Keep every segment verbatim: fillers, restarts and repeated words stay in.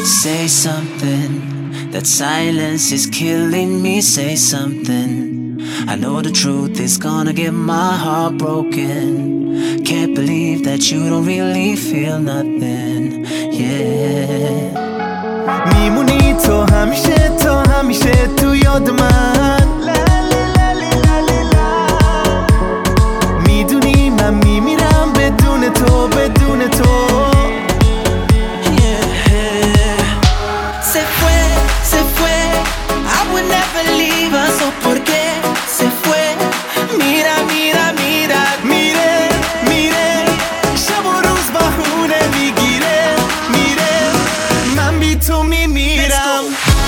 Say something, that silence is killing me. Say something, I know the truth is gonna get my heart broken. Can't believe that you don't really feel nothing, yeah. میمونی تو همیشه تو همیشه تو یاد من. میدونی من میمیرم بدون تو بدون تو. Se fue, se fue, I would never leave her. So por qué se fue? Mira, mira, mira. میره میره شب و روز بهونه میگیره میره من بی تو میمیرم.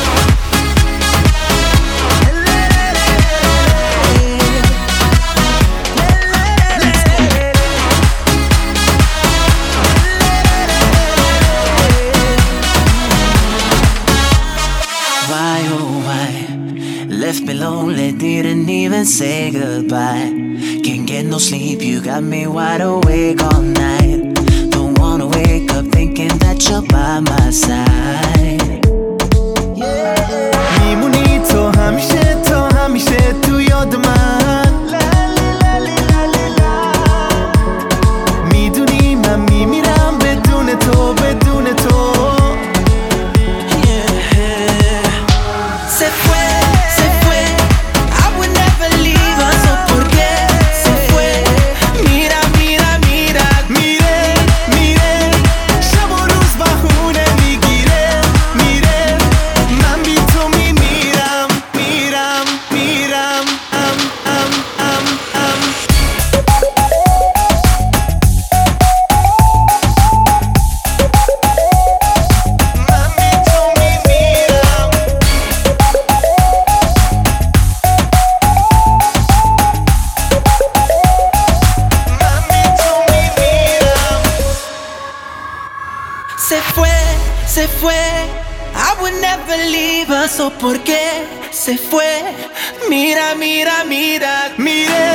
Why, oh why, left me lonely, didn't even say goodbye. Can't get no sleep, you got me wide awake all night. Don't wanna wake up thinking that you're by my side. میمونی تو همیشه تو همیشه تو یاد من. میدونی من میمیرم بدون تو بدون تو. Se fue, se fue, I would never leave her. So por qué se fue? Mira, mira, mira. میره میره شب و روز بهونه میگیره میره من بی تو میمیرم میرم میرم ام ام ام ام. من بی تو میمیرم. من بی تو میمیرم. Se fue, se fue, I would never leave her. So por qué se fue? Mira, mira, mira. میره